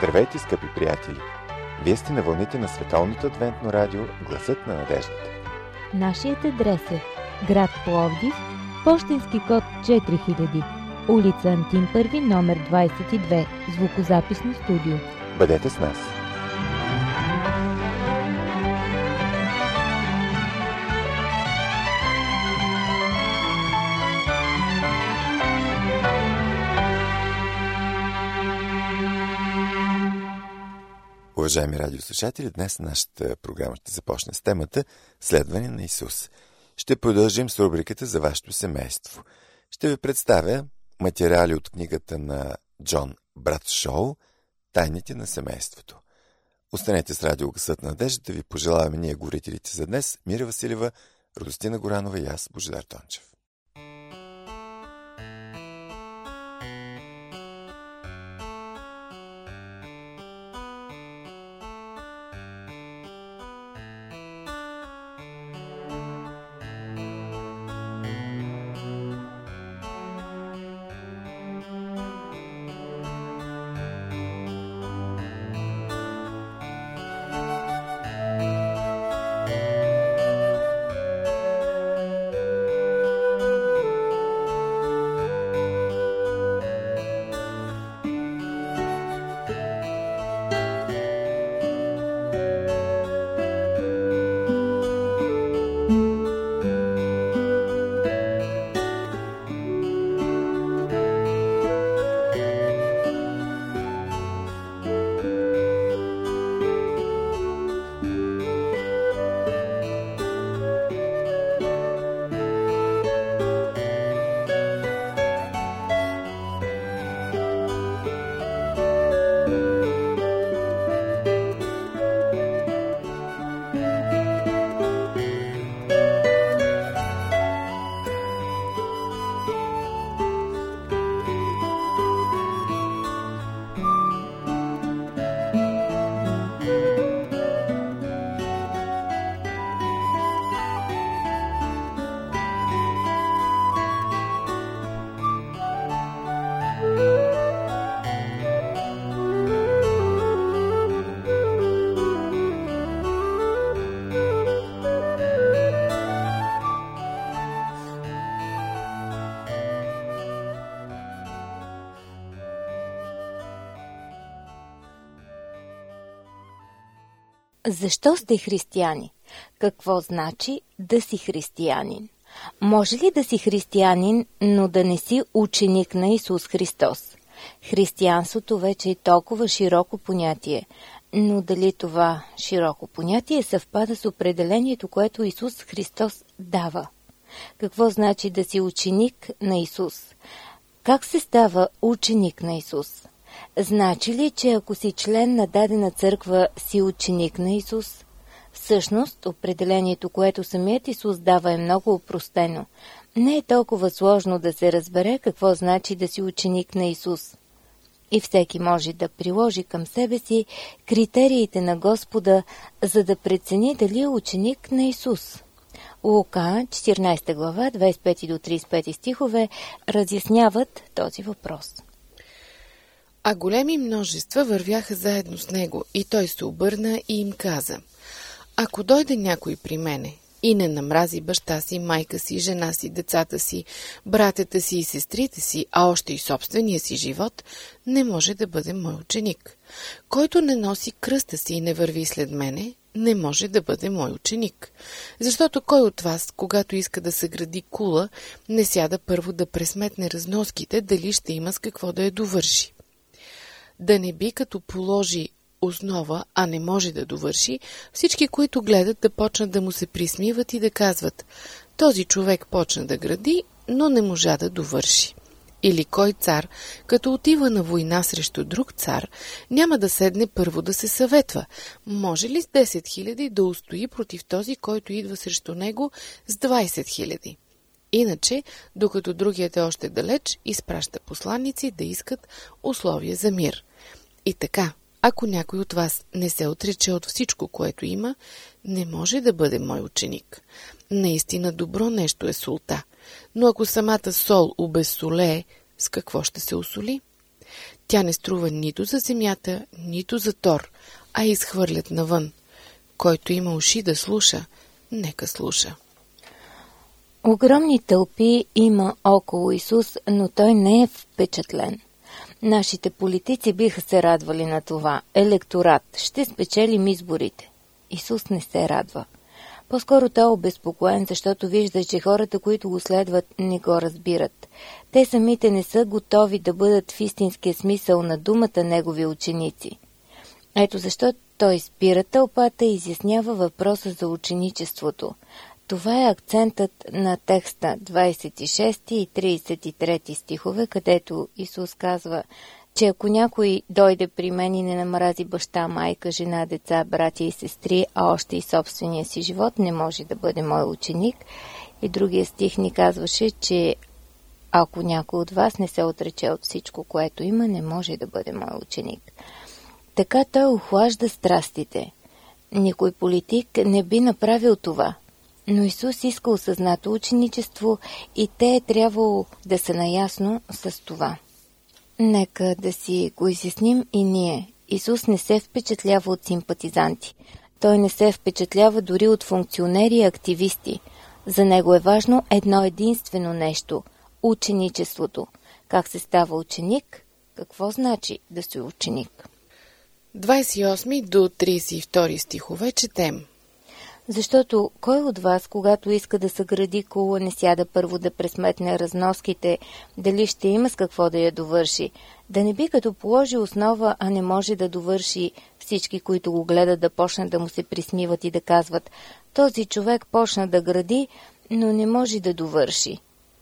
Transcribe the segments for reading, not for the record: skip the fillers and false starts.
Здравейте, скъпи приятели! Вие сте на вълните на Световното адвентно радио Гласът на надеждата. Нашият адрес е град Пловдив, пощенски код 4000, улица Антим I, номер 22, звукозаписно студио. Бъдете с нас! Уважаеми радиослушатели, днес нашата програма ще започне с темата Следване на Исус. Ще продължим с рубриката за вашето семейство. Ще ви представя материали от книгата на Джон Брадшоу «Тайните на семейството». Останете с радио Гласът на надеждата. Ви пожелаваме ние, говорителите за днес, Мира Василева, Радостина Горанова и аз, Божидар Тончев. Защо сте християни? Какво значи да си християнин? Може ли да си християнин, но да не си ученик на Исус Христос? Християнството вече е толкова широко понятие, но дали това широко понятие съвпада с определението, което Исус Христос дава? Какво значи да си ученик на Исус? Как се става ученик на Исус? Значи ли, че ако си член на дадена църква, си ученик на Исус? Всъщност, определението, което самият Исус дава, е много опростено. Не е толкова сложно да се разбере какво значи да си ученик на Исус. И всеки може да приложи към себе си критериите на Господа, за да прецени дали е ученик на Исус. Лука, 14 глава, 25 до 35 стихове, разясняват този въпрос. А големи множества вървяха заедно с него, и той се обърна и им каза: ако дойде някой при мене и не намрази баща си, майка си, жена си, децата си, братята си и сестрите си, а още и собствения си живот, не може да бъде мой ученик. Който не носи кръста си и не върви след мене, не може да бъде мой ученик. Защото кой от вас, когато иска да съгради кула, не сяда първо да пресметне разноските, дали ще има с какво да я довърши? Да не би като положи основа, а не може да довърши, всички, които гледат, да почнат да му се присмиват и да казват: този човек почна да гради, но не можа да довърши. Или кой цар, като отива на война срещу друг цар, няма да седне първо да се съветва: може ли с 10 000 да устои против този, който идва срещу него с 20 000? Иначе, докато другият е още далеч, изпраща посланици да искат условия за мир. И така, ако някой от вас не се отрече от всичко, което има, не може да бъде мой ученик. Наистина добро нещо е солта, но ако самата сол обезсолее, с какво ще се осоли? Тя не струва нито за земята, нито за тор, а изхвърлят навън. Който има уши да слуша, нека слуша. Огромни тълпи има около Исус, но той не е впечатлен. Нашите политици биха се радвали на това. Електорат, ще спечелим изборите. Исус не се радва. По-скоро той е обезпокоен, защото вижда, че хората, които го следват, не го разбират. Те самите не са готови да бъдат в истинския смисъл на думата негови ученици. Ето защо той спира тълпата и изяснява въпроса за ученичеството. Това е акцентът на текста 26 и 33 стихове, където Исус казва, че ако някой дойде при мен и не намрази баща, майка, жена, деца, братя и сестри, а още и собствения си живот, не може да бъде мой ученик. И другия стих ни казваше, че ако някой от вас не се отрече от всичко, което има, не може да бъде мой ученик. Така той охлажда страстите. Никой политик не би направил това. Но Исус иска осъзнато ученичество и те е трябвало да са наясно с това. Нека да си го изясним и ние. Исус не се впечатлява от симпатизанти. Той не се впечатлява дори от функционери и активисти. За него е важно едно единствено нещо – ученичеството. Как се става ученик? Какво значи да си ученик? 28 до 32 стихове четем. Защото кой от вас, когато иска да съгради кула, не сяда първо да пресметне разноските, дали ще има с какво да я довърши? Да не би като положи основа, а не може да довърши, всички, които го гледат, да почнат да му се присмиват и да казват: този човек почна да гради, но не може да довърши.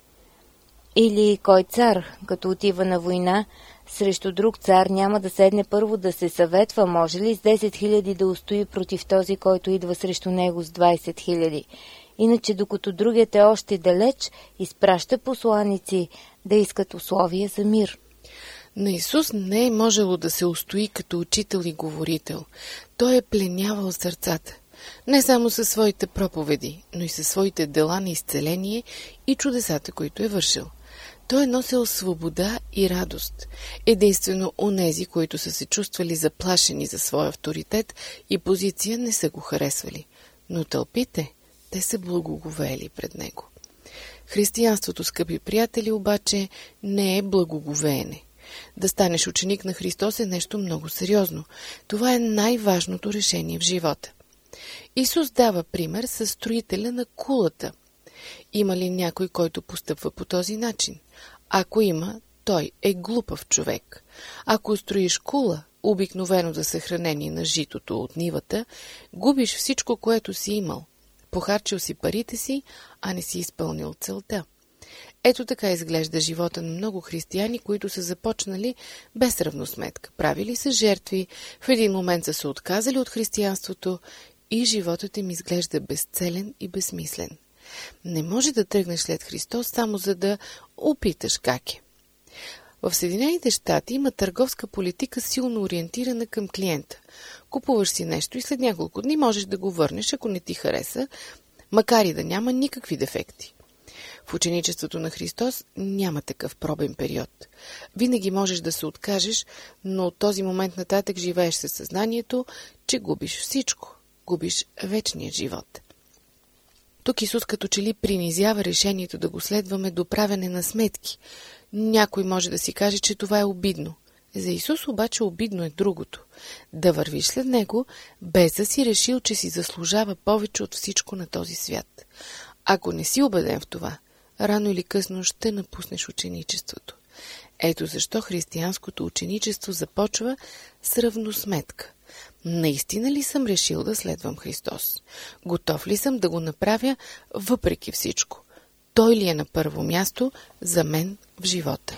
Или кой цар, като отива на война, срещу друг цар няма да седне първо да се съветва, може ли с 10 000 да устои против този, който идва срещу него с 20 000. Иначе, докато другият е още далеч, изпраща посланици да искат условия за мир. На Исус не е можело да се устои като учител и говорител. Той е пленявал сърцата. Не само със своите проповеди, но и със своите дела на изцеление и чудесата, които е вършил. Той е носил свобода и радост. Единствено онези, които са се чувствали заплашени за своя авторитет и позиция, не са го харесвали. Но тълпите, те са благоговели пред него. Християнството, скъпи приятели, обаче не е благоговеене. Да станеш ученик на Христос е нещо много сериозно. Това е най-важното решение в живота. Исус дава пример със строителя на кулата. Има ли някой, който постъпва по този начин? Ако има, той е глупав човек. Ако строиш кула, обикновено за съхранение на житото от нивата, губиш всичко, което си имал. Похарчил си парите си, а не си изпълнил целта. Ето така изглежда живота на много християни, които са започнали без равносметка. Правили са жертви, в един момент са се отказали от християнството и животът им изглежда безцелен и безсмислен. Не може да тръгнеш след Христос само за да опиташ как е. В Съединените щати има търговска политика, силно ориентирана към клиента. Купуваш си нещо и след няколко дни можеш да го върнеш, ако не ти хареса, макар и да няма никакви дефекти. В ученичеството на Христос няма такъв пробен период. Винаги можеш да се откажеш, но от този момент нататък живееш със съзнанието, че губиш всичко. Губиш вечния живот. Тук Исус като че ли принизява решението да го следваме до правене на сметки. Някой може да си каже, че това е обидно. За Исус обаче обидно е другото. Да вървиш след Него, без да си решил, че си заслужава повече от всичко на този свят. Ако не си убеден в това, рано или късно ще напуснеш ученичеството. Ето защо християнското ученичество започва с равносметка. Наистина ли съм решил да следвам Христос? Готов ли съм да го направя въпреки всичко? Той ли е на първо място за мен в живота?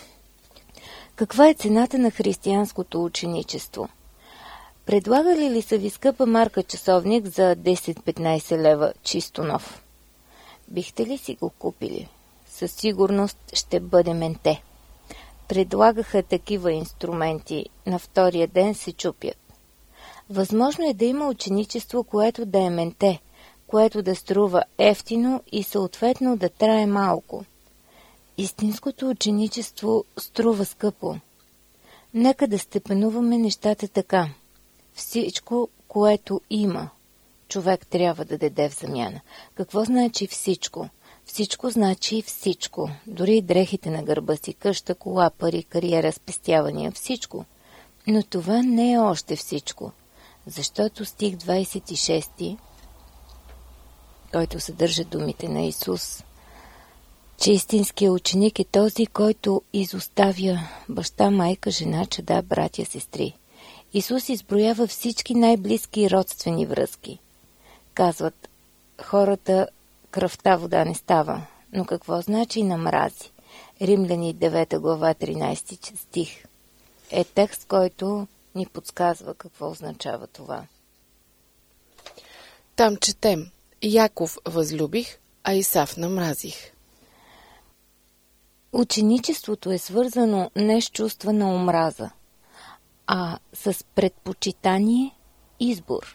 Каква е цената на християнското ученичество? Предлагали ли са ви скъпа марка часовник за 10-15 лева чисто нов? Бихте ли си го купили? Със сигурност ще бъде менте. Предлагаха такива инструменти, на втория ден се чупят. Възможно е да има ученичество, което да е менте, което да струва ефтино и съответно да трае малко. Истинското ученичество струва скъпо. Нека да степенуваме нещата така. Всичко, което има, човек трябва да даде в замяна. Какво значи всичко? Всичко значи всичко. Дори и дрехите на гърба си, къща, кола, пари, кариера, спестявания, всичко. Но това не е още всичко. Защото стих 26, който съдържа думите на Исус, че истинският ученик е този, който изоставя баща, майка, жена, чада, братя, сестри. Исус изброява всички най-близки родствени връзки. Казват, хората кръвта вода не става, но какво значи намрази? Римляни 9 глава 13 стих е текст, който ни подсказва какво означава това. Там четем, Яков възлюбих, а Исав намразих. Ученичеството е свързано не с чувства на омраза, а с предпочитание, избор.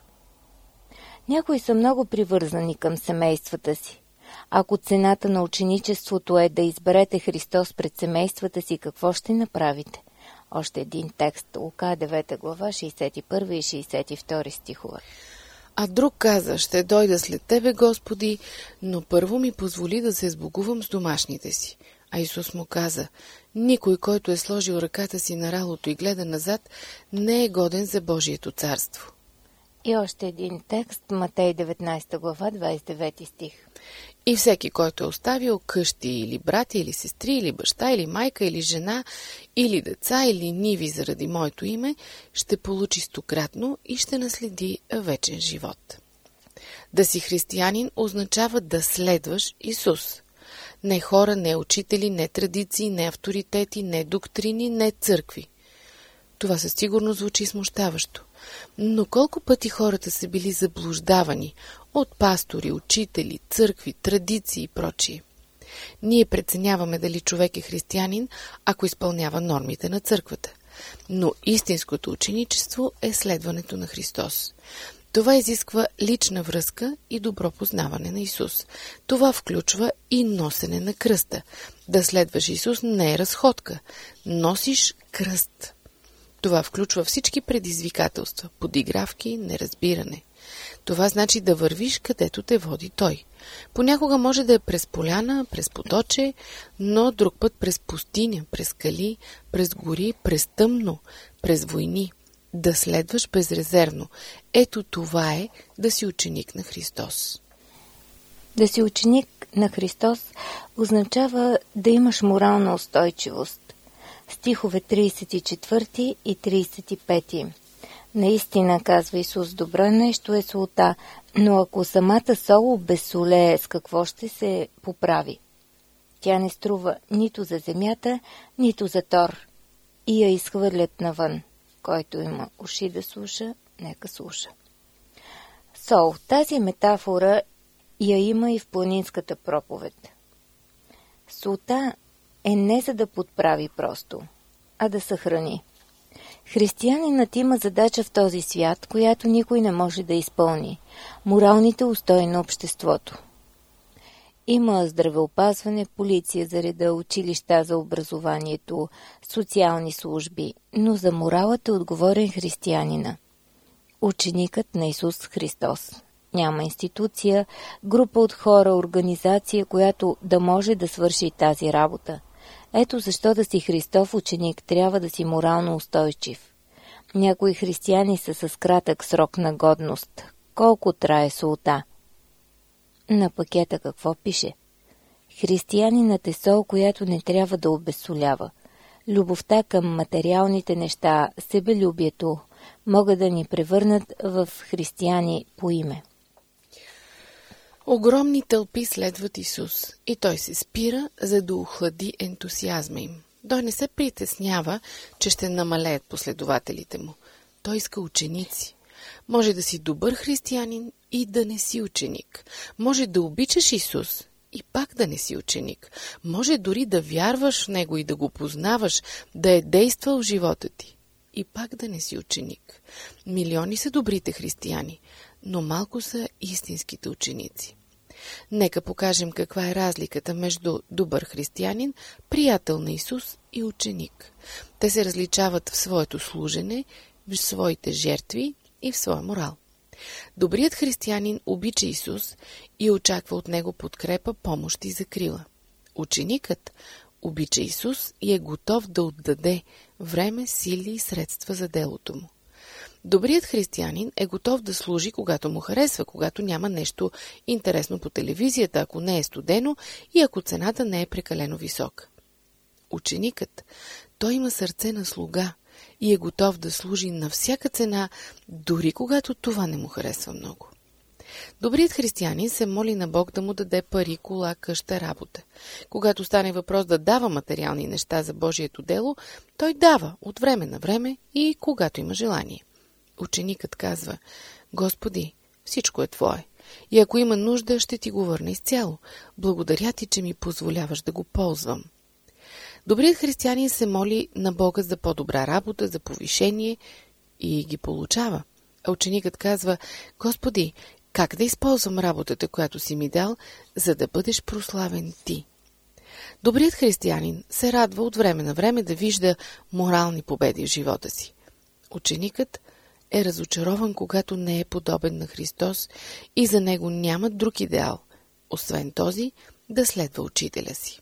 Някои са много привързани към семействата си. Ако цената на ученичеството е да изберете Христос пред семействата си, какво ще направите? Още един текст, Лука 9 глава, 61 и 62 стихове. А друг каза, ще дойда след тебе, Господи, но първо ми позволи да се сбогувам с домашните си. А Исус му каза, никой, който е сложил ръката си на ралото и гледа назад, не е годен за Божието царство. И още един текст, Матей 19 глава, 29 стих. И всеки, който е оставил къщи или братя, или сестри, или баща, или майка, или жена, или деца, или ниви заради моето име, ще получи стократно и ще наследи вечен живот. Да си християнин означава да следваш Исус. Не хора, не учители, не традиции, не авторитети, не доктрини, не църкви. Това със сигурност звучи смущаващо. Но колко пъти хората са били заблуждавани от пастори, учители, църкви, традиции и прочие. Ние преценяваме дали човек е християнин, ако изпълнява нормите на църквата. Но истинското ученичество е следването на Христос. Това изисква лична връзка и добро познаване на Исус. Това включва и носене на кръста. Да следваш Исус не е разходка. Носиш кръст. Това включва всички предизвикателства, подигравки, неразбиране. Това значи да вървиш където те води Той. Понякога може да е през поляна, през поточе, но друг път през пустиня, през скали, през гори, през тъмно, през войни. Да следваш безрезервно. Ето това е да си ученик на Христос. Да си ученик на Христос означава да имаш морална устойчивост. Стихове 34 и 35. Наистина, казва Исус, добро нещо е солта, но ако самата сол обезсолее, с какво ще се поправи? Тя не струва нито за земята, нито за тор. И я изхвърлят навън. Който има уши да слуша, нека слуша. Сол. Тази метафора я има и в планинската проповед. Солта е не за да подправи просто, а да съхрани. Християнинът има задача в този свят, която никой не може да изпълни – моралните устои на обществото. Има здравеопазване, полиция за реда, училища за образованието, социални служби, но за моралът е отговорен християнина. Ученикът на Исус Христос. Няма институция, група от хора, организация, която да може да свърши тази работа. Ето защо да си Христов ученик трябва да си морално устойчив. Някои християни са с кратък срок на годност. Колко трае солта? На пакета какво пише? Християнинът е сол, която не трябва да обезсолява. Любовта към материалните неща, себелюбието могат да ни превърнат в християни по име. Огромни тълпи следват Исус и Той се спира, за да охлади ентусиазма им. Той не се притеснява, че ще намалеят последователите му. Той иска ученици. Може да си добър християнин и да не си ученик. Може да обичаш Исус и пак да не си ученик. Може дори да вярваш в Него и да го познаваш, да е действал в живота ти и пак да не си ученик. Милиони са добрите християни, но малко са истинските ученици. Нека покажем каква е разликата между добър християнин, приятел на Исус и ученик. Те се различават в своето служене, в своите жертви и в своя морал. Добрият християнин обича Исус и очаква от него подкрепа, помощ и закрила. Ученикът обича Исус и е готов да отдаде време, сили и средства за делото му. Добрият християнин е готов да служи, когато му харесва, когато няма нещо интересно по телевизията, ако не е студено и ако цената не е прекалено висока. Ученикът, той има сърце на слуга и е готов да служи на всяка цена, дори когато това не му харесва много. Добрият християнин се моли на Бог да му даде пари, кола, къща, работа. Когато стане въпрос да дава материални неща за Божието дело, той дава от време на време и когато има желание. Ученикът казва: Господи, всичко е Твое и ако има нужда, ще Ти го върна изцяло. Благодаря Ти, че ми позволяваш да го ползвам. Добрият християнин се моли на Бога за по-добра работа, за повишение и ги получава. А ученикът казва: Господи, как да използвам работата, която си ми дал, за да бъдеш прославен Ти? Добрият християнин се радва от време на време да вижда морални победи в живота си. Ученикът е разочарован, когато не е подобен на Христос и за него няма друг идеал, освен този да следва учителя си.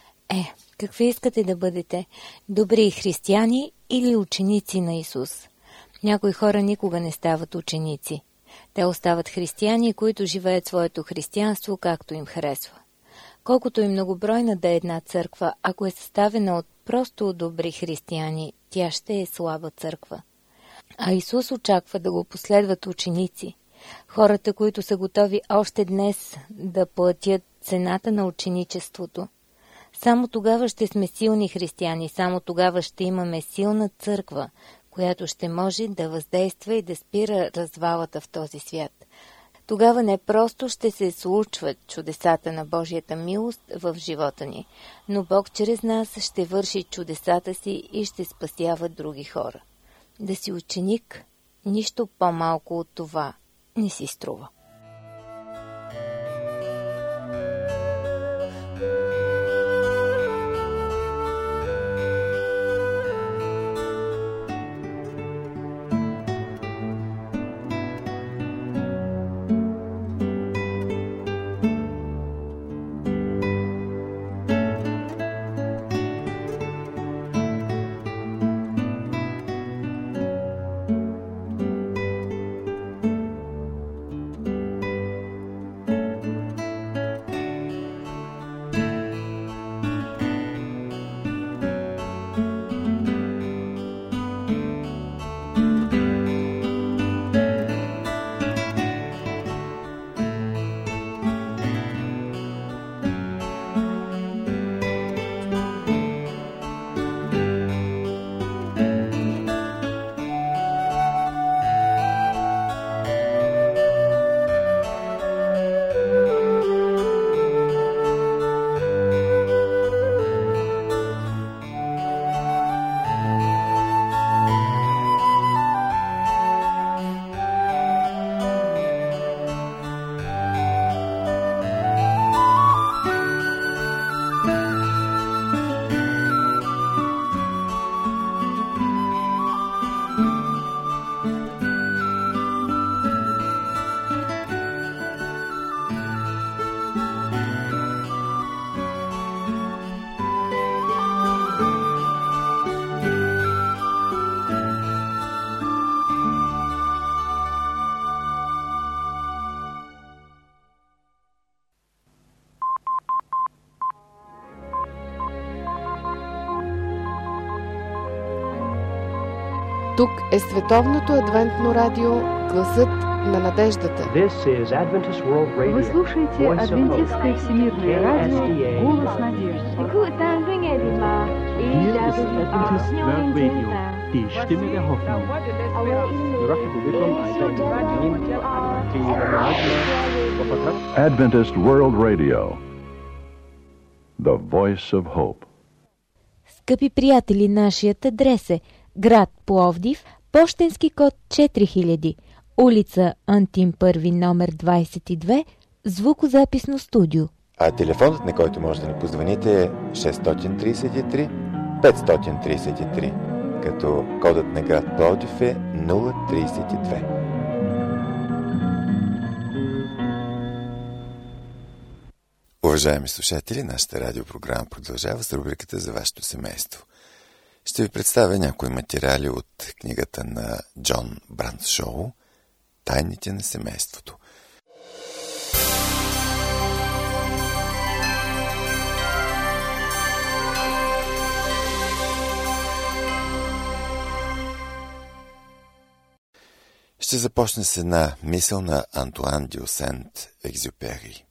Какви искате да бъдете? Добри християни или ученици на Исус? Някои хора никога не стават ученици. Те остават християни, които живеят своето християнство както им харесва. Колкото и многобройна да е една църква, ако е съставена от просто добри християни, тя ще е слаба църква. А Исус очаква да го последват ученици. Хората, които са готови още днес да платят цената на ученичеството. Само тогава ще сме силни християни, само тогава ще имаме силна църква, която ще може да въздейства и да спира развалата в този свят. Тогава не просто ще се случват чудесата на Божията милост в живота ни, но Бог чрез нас ще върши чудесата си и ще спасява други хора. Да си ученик, нищо по-малко от това не си струва. Тук е Световното адвентно радио, гласът на надеждата. Вы слушаете Адвентистское всемирное радио, голос надежды. Die Stimme der Hoffnung. Adventist World Radio, the voice of hope. Скъпи приятели, нашият адрес е град Пловдив, пощенски код 4000, улица Антим Първи, номер 22, звукозаписно студио. А телефонът, на който може да ни позвоните, е 633 533, като кодът на град Пловдив е 032. Уважаеми слушатели, нашата радиопрограма продължава с рубриката за вашето семейство. Ще ви представя някои материали от книгата на Джон Брадшоу «Тайните на семейството». Ще започне с една мисъл на Антуан дю Сент-Екзюпери.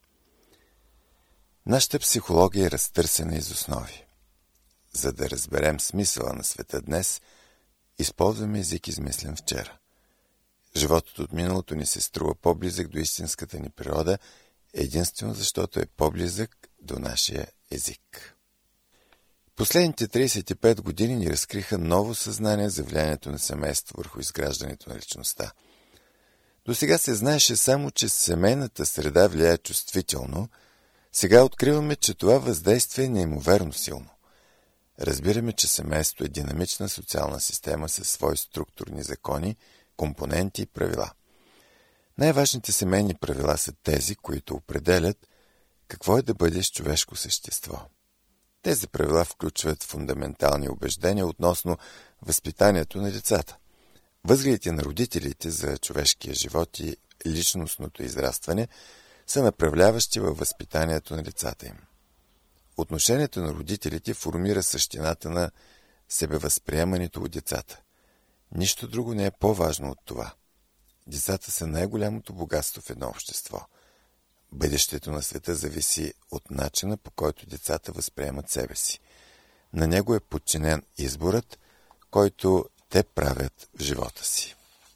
Нашата психология е разтърсена из основи. За да разберем смисъла на света днес, използваме език измислен вчера. Животът от миналото ни се струва по-близък до истинската ни природа, единствено защото е по-близък до нашия език. Последните 35 години ни разкриха ново съзнание за влиянието на семейство върху изграждането на личността. До сега се знаеше само, че семейната среда влияе чувствително. Сега откриваме, че това въздействие е неимоверно силно. Разбираме, че семейството е динамична социална система със свои структурни закони, компоненти и правила. Най-важните семейни правила са тези, които определят какво е да бъдеш човешко същество. Тези правила включват фундаментални убеждения относно възпитанието на децата. Възгледите на родителите за човешкия живот и личностното израстване са направляващи във възпитанието на децата им. Отношението на родителите формира същината на себевъзприемането от децата. Нищо друго не е по-важно от това. Децата са най-голямото богатство в едно общество. Бъдещето на света зависи от начина, по който децата възприемат себе си. На него е подчинен изборът, който те правят в живота си.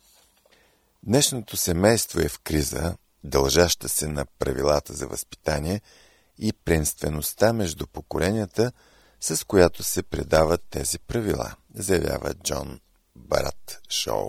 Днешното семейство е в криза, дължаща се на правилата за възпитание и приемствеността между поколенията, с която се предават тези правила, заявява Джон Брадшоу.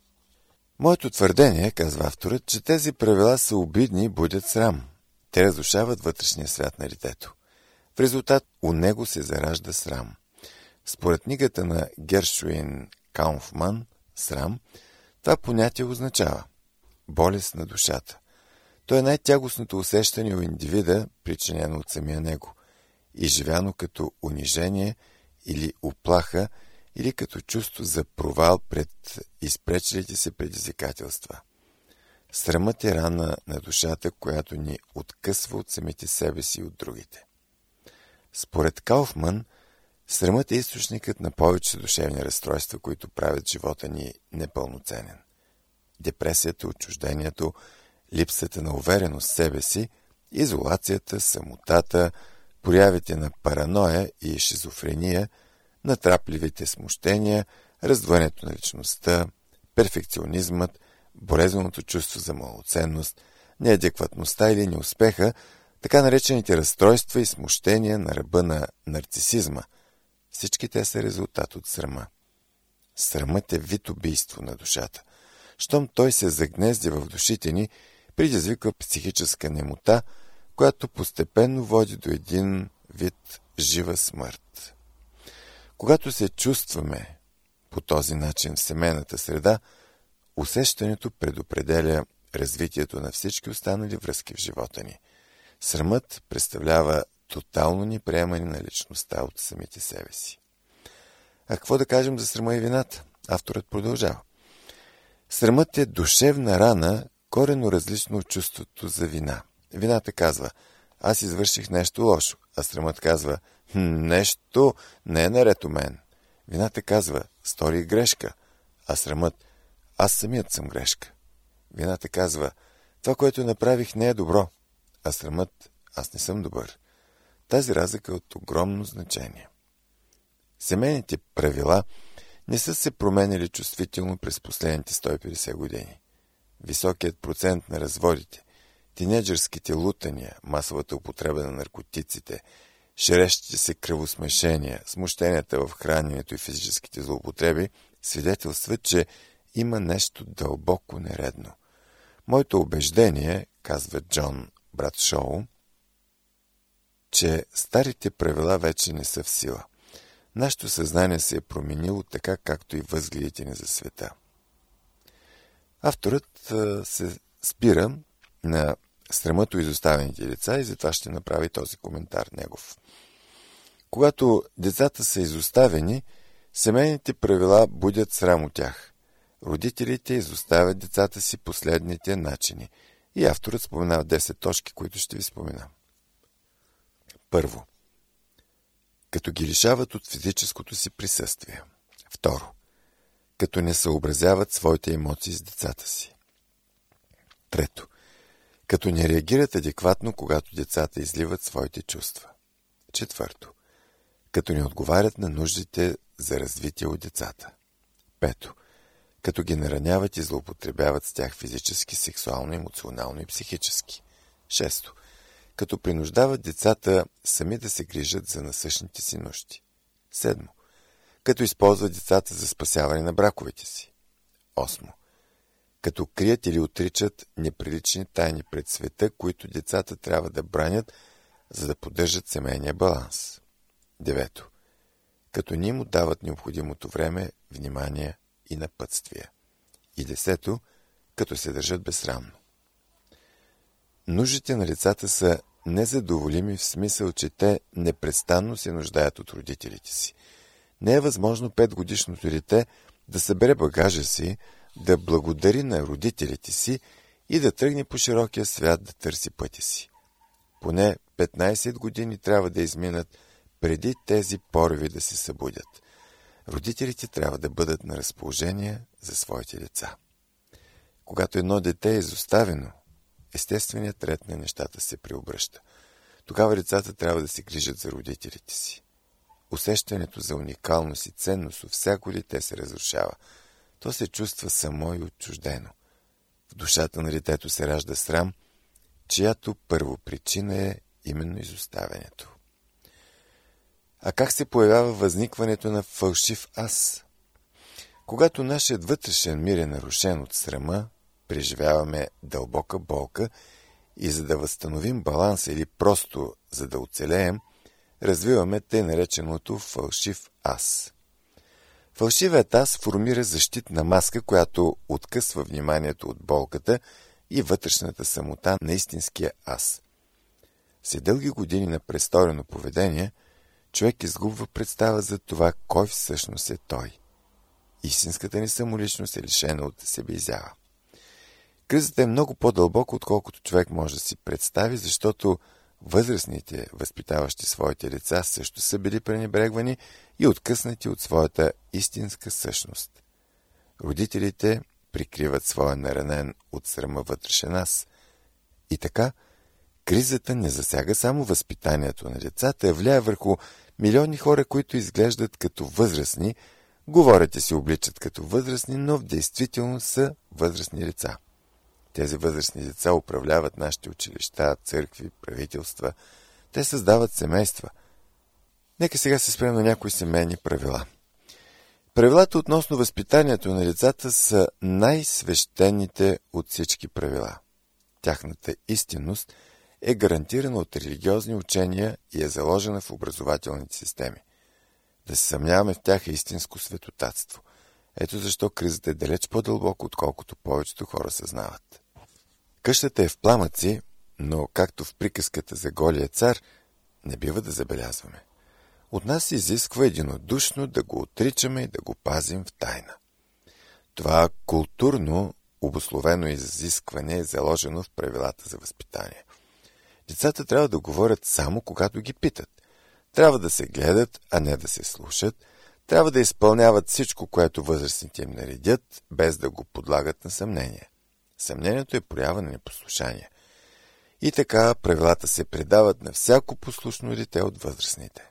Моето твърдение, казва авторът, че тези правила са обидни и будят срам. Те разрушават вътрешния свят на детето. В резултат у него се заражда срам. Според книгата на Гершуин Кауфман «Срам», това понятие означава болест на душата. То е най-тягостното усещане у индивида, причинено от самия него, изживяно като унижение или уплаха, или като чувство за провал пред изпречилите се предизвикателства. Срамът е рана на душата, която ни откъсва от самите себе си и от другите. Според Кауфман, срамът е източникът на повече душевни разстройства, които правят живота ни непълноценен. Депресията, отчуждението, липсата на увереност в себе си, изолацията, самотата, проявите на параноя и шизофрения, натрапливите смущения, раздвоението на личността, перфекционизмът, болезненото чувство за малоценност, неадекватността или неуспеха, така наречените разстройства и смущения на ръба на нарцисизма. Всички те са резултат от срама. Срамът е вид убийство на душата. Щом той се загнезди в душите ни, предизвиква психическа немота, която постепенно води до един вид жива смърт. Когато се чувстваме по този начин в семейната среда, усещането предопределя развитието на всички останали връзки в живота ни. Срамът представлява тотално неприемане на личността от самите себе си. А какво да кажем за срама и вината? Авторът продължава. Срамът е душевна рана, коренно различно от чувството за вина. Вината казва, аз извърших нещо лошо, а срамът казва, нещо не е наред у мен. Вината казва, сторих грешка, а срамът, аз самият съм грешка. Вината казва, това, което направих, не е добро, а срамът, аз не съм добър. Тази разлика е от огромно значение. Семейните правила не са се променили чувствително през последните 150 години. Високият процент на разводите, тинейджърските лутания, масовата употреба на наркотиците, шерещите се кръвосмешения, смущенията в храненето и физическите злоупотреби свидетелстват, че има нещо дълбоко нередно. Моето убеждение, казва Джон Брадшоу, че старите правила вече не са в сила. нашето съзнание се е променило така, както и възгледите ни за света. Авторът се спира на срамът у изоставените деца и затова ще направи този коментар негов. Когато децата са изоставени, семейните правила будят срам от тях. Родителите изоставят децата си последните начини. И авторът споменава 10 точки, които ще ви спомена. Първо, като ги лишават от физическото си присъствие. Второ, като не съобразяват своите емоции с децата си. Трето, като не реагират адекватно, когато децата изливат своите чувства. Четвърто, като не отговарят на нуждите за развитие от децата. Пето, като ги нараняват и злоупотребяват с тях физически, сексуално, емоционално и психически. Шесто, като принуждават децата сами да се грижат за насъщните си нужди. Седмо, като използват децата за спасяване на браковете си. Осмо, като крият или отричат неприлични тайни пред света, които децата трябва да бранят, за да поддържат семейния баланс. Девето, като не им отдават необходимото време, внимание и напътствия. И десето, като се държат безсрамно. Нуждите на децата са незадоволими в смисъл, че те непрестанно се нуждаят от родителите си. Не е възможно 5-годишното дете да събере багажа си, да благодари на родителите си и да тръгне по широкия свят да търси пътя си. Поне 15 години трябва да изминат преди тези пориви да се събудят. Родителите трябва да бъдат на разположение за своите деца. Когато едно дете е изоставено, естественият ред на нещата се преобръща. Тогава децата трябва да се грижат за родителите си. Усещането за уникалност и ценност у всяко дете се разрушава. То се чувства само и отчуждено. В душата на детето се ражда срам, чиято първопричина е именно изоставянето. А как се появява възникването на фалшив аз? Когато нашият вътрешен мир е нарушен от срама, преживяваме дълбока болка и за да възстановим баланса или просто за да оцелеем, развиваме тъй нареченото фалшив аз. Фалшивият аз формира защитна маска, която откъсва вниманието от болката и вътрешната самота на истинския аз. След дълги години на престорено поведение, човек изгубва представа за това, кой всъщност е той. Истинската ни самоличност е лишена от себеизява. Кризата е много по-дълбока, отколкото човек може да си представи, защото възрастните, възпитаващи своите деца, също са били пренебрегвани и откъснати от своята истинска същност. Родителите прикриват своя наранен от срама вътрешен аз. И така, кризата не засяга само възпитанието на децата, а влияе върху милиони хора, които изглеждат като възрастни, говорят и се обличат като възрастни, но в действителност са възрастни деца. Тези възрастни деца управляват нашите училища, църкви, правителства. Те създават семейства. Нека сега се спрем на някои семейни правила. Правилата относно възпитанието на децата са най-свещените от всички правила. Тяхната истинност е гарантирана от религиозни учения и е заложена в образователните системи. Да се съмняваме в тях е истинско светотатство. Ето защо кризата е далеч по-дълбоко, отколкото повечето хора съзнават. Къщата е в пламъци, но както в приказката за голия цар, не бива да забелязваме. От нас се изисква единодушно да го отричаме и да го пазим в тайна. Това културно обусловено изискване е заложено в правилата за възпитание. Децата трябва да говорят само когато ги питат. Трябва да се гледат, а не да се слушат. Трябва да изпълняват всичко, което възрастните им наредят, без да го подлагат на съмнение. Съмнението е проява на непослушание. И така правилата се предават на всяко послушно дете от възрастните.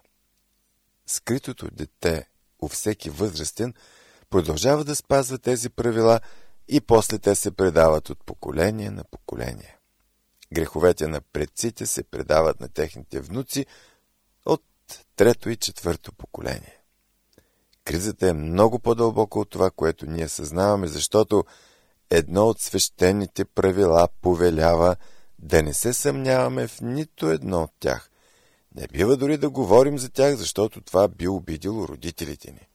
Скритото дете у всеки възрастен продължава да спазва тези правила и после те се предават от поколение на поколение. Греховете на предците се предават на техните внуци от 3-то и 4-то поколение. Кризата е много по-дълбоко от това, което ние съзнаваме, защото едно от свещените правила повелява да не се съмняваме в нито едно от тях. Не бива дори да говорим за тях, защото това би обидело родителите ни.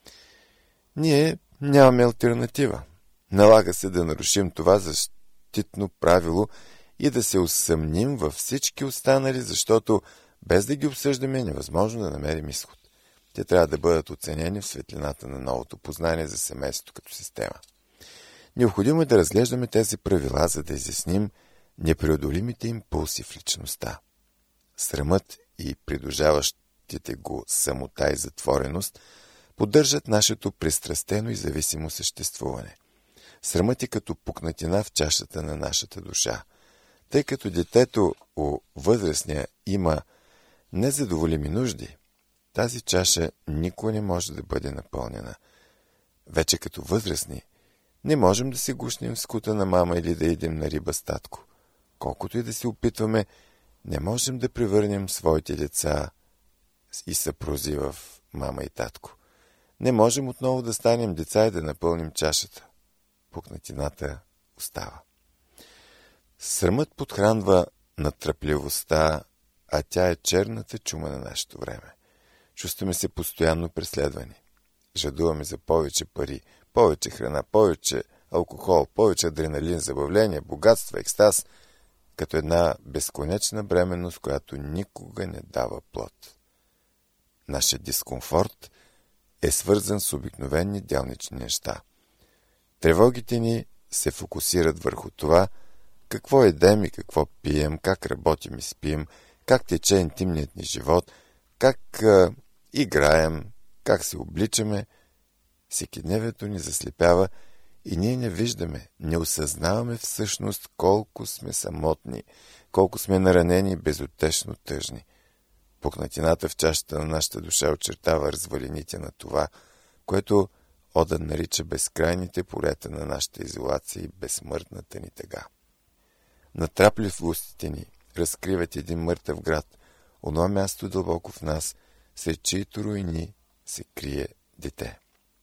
Ние нямаме алтернатива. Налага се да нарушим това защитно правило и да се усъмним във всички останали, защото без да ги обсъждаме е невъзможно да намерим изход. Те трябва да бъдат оценени в светлината на новото познание за семейството като система. Необходимо е да разглеждаме тези правила, за да изясним непреодолимите импулси в личността. Срамът и придружаващите го самота и затвореност поддържат нашето пристрастено и зависимо съществуване. Срамът е като пукнатина в чашата на нашата душа. Тъй като детето у възрастния има незадоволими нужди, тази чаша никога не може да бъде напълнена. Вече като възрастни не можем да се гушнем в скута на мама или да идем на риба с татко. Колкото и да се опитваме, не можем да превърнем своите деца и съпрузи в мама и татко. Не можем отново да станем деца и да напълним чашата. Пукнатината остава. Срамът подхранва натръпливостта, а тя е черната чума на нашето време. Чувстваме се постоянно преследвани. Жадуваме за повече пари, повече храна, повече алкохол, повече адреналин, забавление, богатство, екстаз, като една безконечна бременност, която никога не дава плод. Нашият дискомфорт е свързан с обикновени делнични неща. Тревогите ни се фокусират върху това, какво едем и какво пием, как работим и спим, как тече интимният ни живот, как играем, как се обличаме. Всекидневието ни заслепява и ние не виждаме, не осъзнаваме всъщност колко сме самотни, колко сме наранени и безутешно тъжни. Пукнатината в чашата на нашата душа очертава развалините на това, което Одан нарича безкрайните полета на нашата изолация и безсмъртната ни тъга. Натрапливостите ни разкриват един мъртъв град, онова място дълбоко в нас, сред чието руини се крие дете.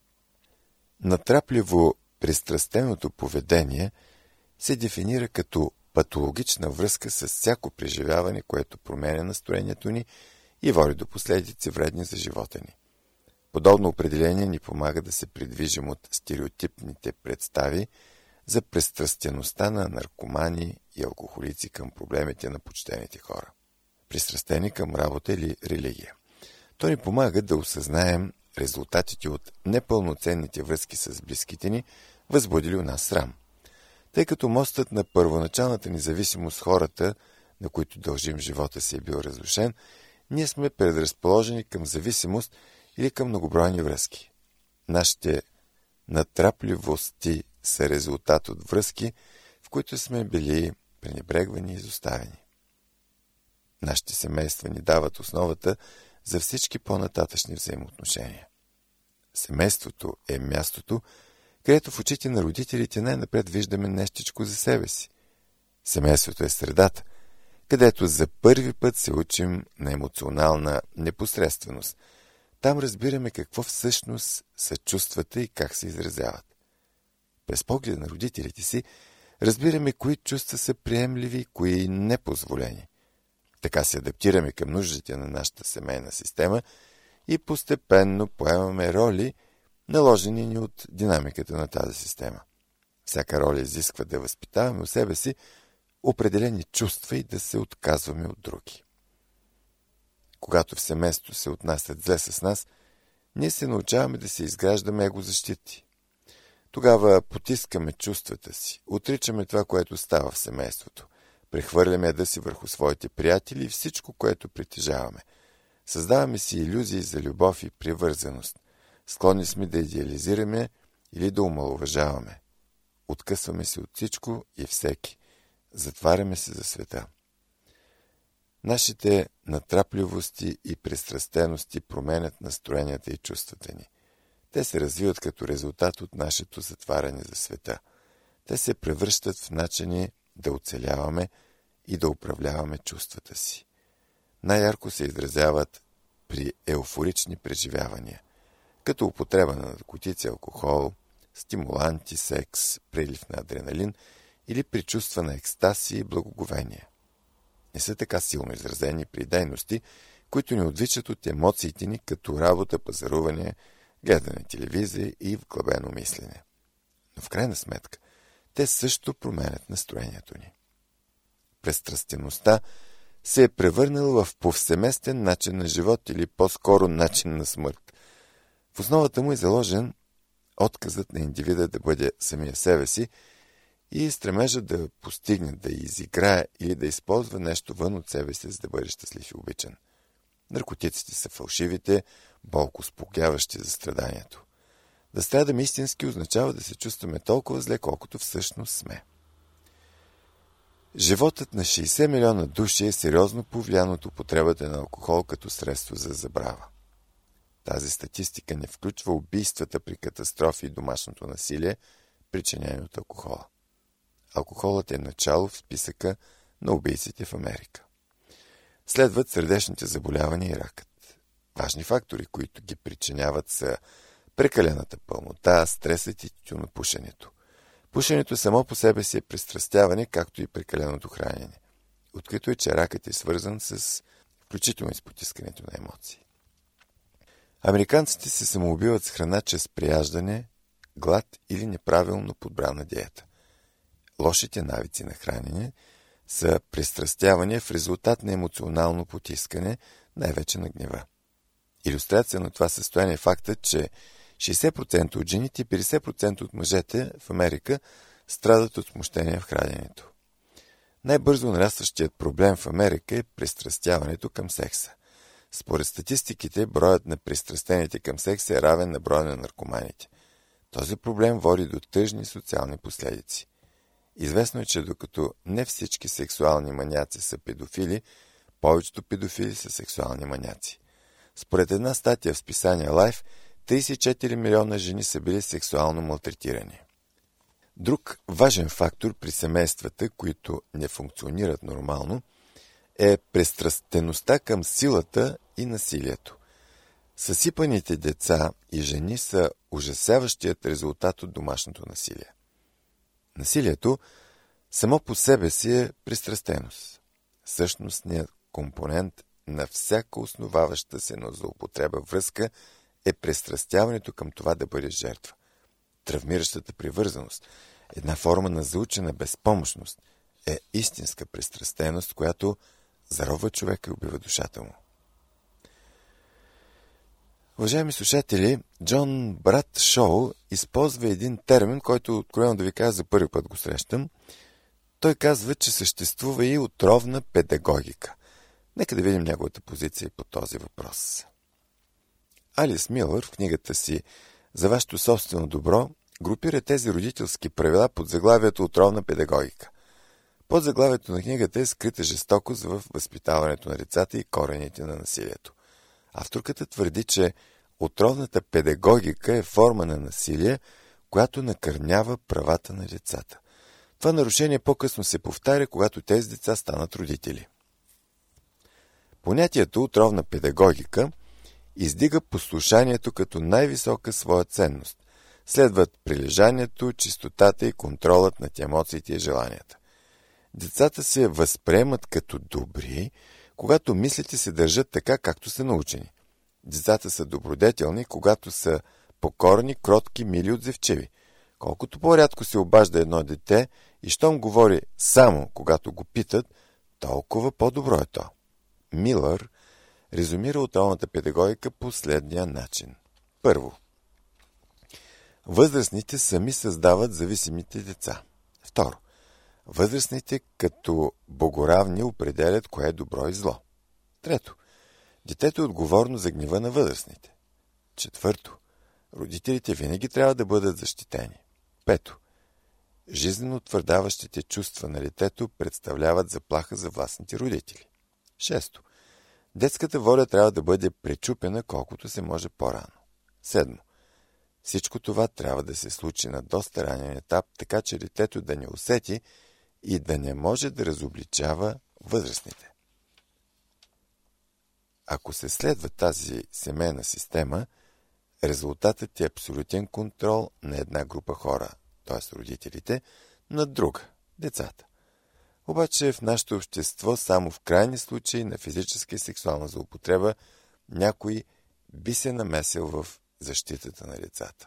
Натрапливо пристрастеното поведение се дефинира като патологична връзка с всяко преживяване, което променя настроението ни и води до последици вредни за живота ни. Подобно определение ни помага да се придвижим от стереотипните представи за пристрастеността на наркомани и алкохолици към проблемите на почтените хора, пристрастени към работа или религия. То ни помага да осъзнаем резултатите от непълноценните връзки с близките ни, възбудили у нас срам. Тъй като мостът на първоначалната независимост хората, на които дължим живота си, е бил разрушен, ние сме предразположени към зависимост или към многобройни връзки. Нашите натрапливости са резултат от връзки, в които сме били пренебрегвани и изоставени. Нашите семейства ни дават основата за всички по-нататъчни взаимоотношения. Семейството е мястото, където в очите на родителите най-напред виждаме нещичко за себе си. Семейството е средата, където за първи път се учим на емоционална непосредственост. Там разбираме какво всъщност са чувствата и как се изразяват. През поглед на родителите си разбираме кои чувства са приемливи и кои непозволени. Така се адаптираме към нуждите на нашата семейна система и постепенно поемаме роли, наложени ни от динамиката на тази система. Всяка роля изисква да възпитаваме у себе си определени чувства и да се отказваме от други. Когато в семейството се отнасят зле с нас, ние се научаваме да се изграждаме егозащити. Тогава потискаме чувствата си, отричаме това, което става в семейството, прехвърляме яда си върху своите приятели и всичко, което притежаваме. Създаваме си илюзии за любов и привързаност. Склонни сме да идеализираме или да омаловажаваме. Откъсваме се от всичко и всеки. Затваряме се за света. Нашите натрапливости и пристрастености променят настроенията и чувствата ни. Те се развиват като резултат от нашето затваряне за света. Те се превръщат в начини да оцеляваме и да управляваме чувствата си. Най-ярко се изразяват при еуфорични преживявания, като употреба на наркотици, алкохол, стимуланти, секс, прилив на адреналин или при чувства на екстаз и благоговение. Не са така силно изразени при дейности, които ни отвличат от емоциите ни, като работа, пазаруване, гледане телевизия и вглъбено мислене. Но в крайна сметка, те също променят настроението ни. Пристрастеността се е превърнала в повсеместен начин на живот или по-скоро начин на смърт. В основата му е заложен отказът на индивида да бъде самия себе си и стремежа да постигне, да изиграе или да използва нещо вън от себе си, за да бъде щастлив и обичан. Наркотиците са фалшивите, болко спогяващи за страданието. Да страдаме истински означава да се чувстваме толкова зле, колкото всъщност сме. Животът на 60 милиона души е сериозно повлиян от употребата на алкохол като средство за забрава. Тази статистика не включва убийствата при катастрофи и домашното насилие, причинени от алкохола. Алкохолът е начало в списъка на убийците в Америка. Следват сърдечните заболявания и ракът. Важни фактори, които ги причиняват, са прекалената пълнота, стресът и тютюнопушенето. Пушенето само по себе си е пристрастяване, както и прекаленото хранене. Открито е, че ракът е свързан с включително с потискането на емоции. Американците се самоубиват с храна чрез прияждане, глад или неправилно подбрана диета. Лошите навици на хранене са пристрастявания в резултат на емоционално потискане, най-вече на гнева. Илюстрация на това състояние е фактът, че 60% от жените и 50% от мъжете в Америка страдат от смущение в храненето. Най-бързо нарастващият проблем в Америка е пристрастяването към секса. Според статистиките, броят на пристрастените към секса е равен на броя на наркоманите. Този проблем води до тъжни социални последици. Известно е, че докато не всички сексуални маняци са педофили, повечето педофили са сексуални маняци. Според една статия в списание Life, 34 милиона жени са били сексуално малтретирани. Друг важен фактор при семействата, които не функционират нормално, е пристрастеността към силата и насилието. Съсипаните деца и жени са ужасяващият резултат от домашното насилие. Насилието само по себе си е пристрастеност. Същностният компонент на всяка основаваща се на злоупотреба връзка е пристрастяването към това да бъдеш жертва. Травмиращата привързаност, една форма на заучена безпомощност, е истинска пристрастеност, която заробва човека и убива душата му. Уважаеми слушатели, Джон Брат Шоу използва един термин, който откровено да ви кажа за първи път го срещам. Той казва, че съществува и отровна педагогика. Нека да видим неговата позиция по този въпрос. Алис Милър в книгата си "За вашето собствено добро" групира тези родителски правила под заглавието "Отровна педагогика". Под заглавието на книгата е "Скрита жестокост в възпитаването на децата и корените на насилието". Авторката твърди, че отровната педагогика е форма на насилие, която накърнява правата на децата. Това нарушение по-късно се повтаря, когато тези деца станат родители. Понятието отровна педагогика издига послушанието като най-висока своя ценност. Следват прилежанието, чистотата и контролът над емоциите и желанията. Децата се възприемат като добри, когато мислят и се държат така, както са научени. Децата са добродетелни, когато са покорни, кротки, мили, отзивчиви. Колкото по-рядко се обажда едно дете и щом говори само когато го питат, толкова по-добро е то. Милър резюмира отровната педагогика по следния начин. Първо, възрастните сами създават зависимите деца. Второ, възрастните като богоравни определят кое е добро и зло. Трето, детето е отговорно за гнева на възрастните. Четвърто, родителите винаги трябва да бъдат защитени. Пето, жизнено утвърждаващите чувства на детето представляват заплаха за властните родители. Шесто, детската воля трябва да бъде пречупена колкото се може по-рано. Седмо, всичко това трябва да се случи на доста ранен етап, така че детето да не усети и да не може да разобличава възрастните. Ако се следва тази семейна система, резултатът е абсолютен контрол на една група хора, т.е. родителите, над друга, децата. Обаче в нашето общество само в крайни случаи на физическа и сексуална злоупотреба някой би се намесил в защитата на децата.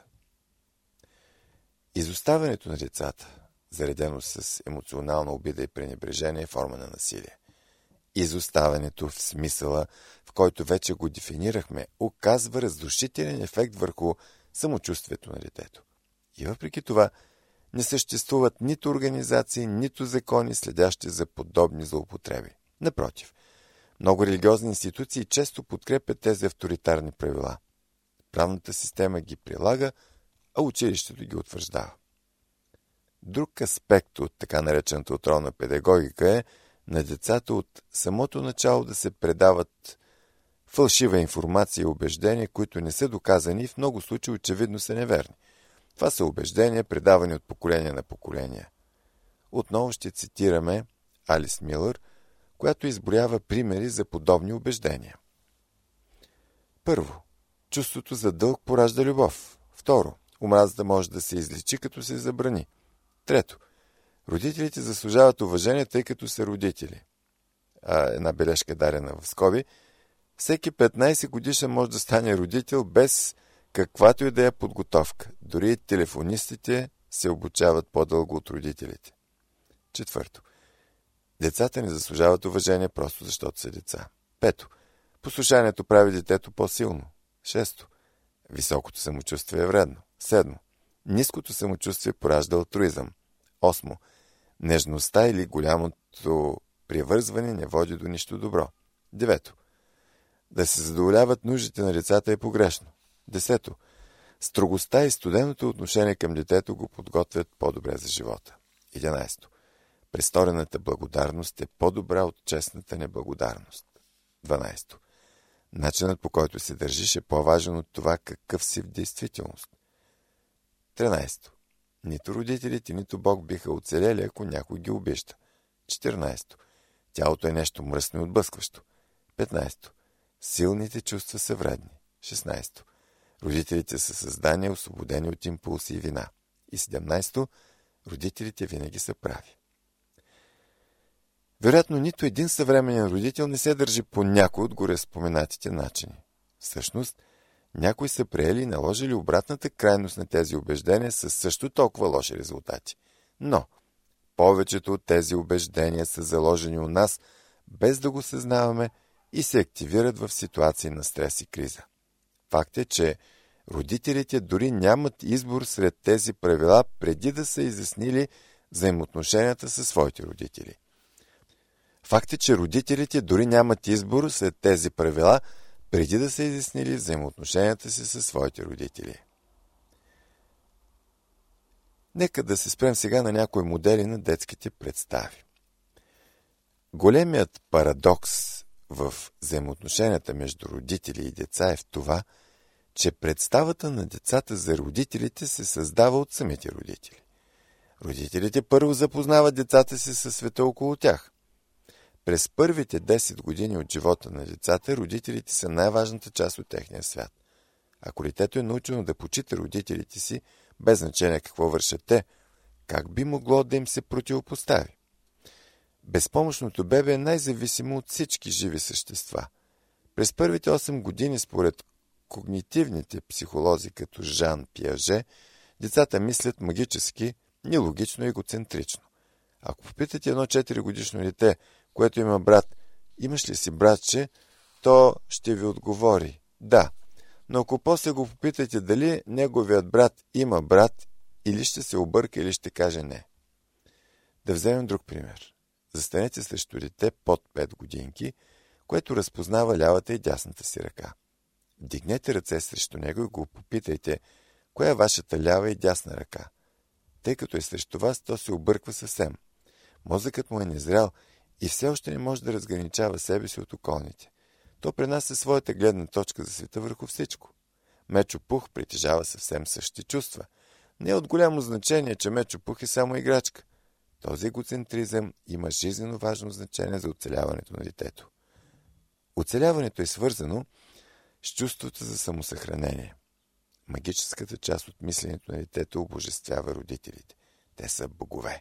Изоставянето на децата, заредено с емоционална обида и пренебрежение, е форма на насилие. Изоставянето в смисъла, в който вече го дефинирахме, оказва разрушителен ефект върху самочувствието на детето. И въпреки това не съществуват нито организации, нито закони, следящи за подобни злоупотреби. Напротив, много религиозни институции често подкрепят тези авторитарни правила. Правната система ги прилага, а училището ги утвърждава. Друг аспект от така наречената отровна педагогика е на децата от самото начало да се предават фалшива информация и убеждения, които не са доказани и в много случаи очевидно са неверни. Това са убеждения, предавани от поколение на поколение. Отново ще цитираме Алис Милър, която изброява примери за подобни убеждения. Първо, чувството за дълг поражда любов. Второ, омразата може да се изличи, като се забрани. Трето, родителите заслужават уважение, тъй като са родители. Една бележка дарена в скоби. Всеки 15 годишен може да стане родител без каквато и да е подготовка. Дори телефонистите се обучават по-дълго от родителите. Четвърто, децата не заслужават уважение просто защото са деца. Пето, послушанието прави детето по-силно. Шесто, високото самочувствие е вредно. Седмо, ниското самочувствие поражда алтруизъм. Осмо, нежността или голямото привързване не води до нищо добро. Девето, да се задоволяват нуждите на децата е погрешно. Десето, строгостта и студеното отношение към детето го подготвят по-добре за живота. 11. Престорената благодарност е по-добра от честната неблагодарност. 12. Начинът, по който се държиш, е по-важен от това какъв си в действителност. 13. Нито родителите, нито Бог биха оцелели, ако някой ги обижда. 14. Тялото е нещо мръсно и отблъскващо. 15. Силните чувства са вредни. 16. Родителите са създания, освободени от импулси и вина. И 17. Родителите винаги са прави. Вероятно, нито един съвременен родител не се държи по някой от горе споменатите начини. Всъщност, някои са приели и наложили обратната крайност на тези убеждения със също толкова лоши резултати. Но повечето от тези убеждения са заложени у нас, без да го съзнаваме, и се активират в ситуации на стрес и криза. Факт е, че родителите дори нямат избор сред тези правила, преди да са изяснили взаимоотношенията със своите родители. Факт е, че родителите дори нямат избор след тези правила, преди да са изяснили взаимоотношенията си със своите родители. Нека да се спрем сега на някои модели на детските представи. Големият парадокс в взаимоотношенията между родители и деца е в това, че представата на децата за родителите се създава от самите родители. Родителите първо запознават децата си със света около тях. През първите 10 години от живота на децата, родителите са най-важната част от техния свят. Ако детето е научено да почита родителите си, без значение какво вършат те, как би могло да им се противопостави? Безпомощното бебе е най-зависимо от всички живи същества. През първите 8 години, според когнитивните психолози като Жан Пиаже, децата мислят магически, нелогично и егоцентрично. Ако попитате едно 4-годишно дете, което има брат, имаш ли си братче, то ще ви отговори да. Но ако после го попитате дали неговият брат има брат, или ще се обърка, или ще каже не. Да вземем друг пример. Застанете срещу дете под 5 годинки, което разпознава лявата и дясната си ръка. Вдигнете ръце срещу него и го попитайте, коя е вашата лява и дясна ръка. Тъй като е срещу вас, то се обърква съвсем. Мозъкът му е незрял и все още не може да разграничава себе си от околните. То пренася своята гледна точка за света върху всичко. Мечо Пух притежава съвсем същите чувства. Не е от голямо значение, че Мечо Пух е само играчка. Този егоцентризъм има жизнено важно значение за оцеляването на детето. Оцеляването е свързано с чувството за самосъхранение. Магическата част от мисленето на детето обожествява родителите. Те са богове.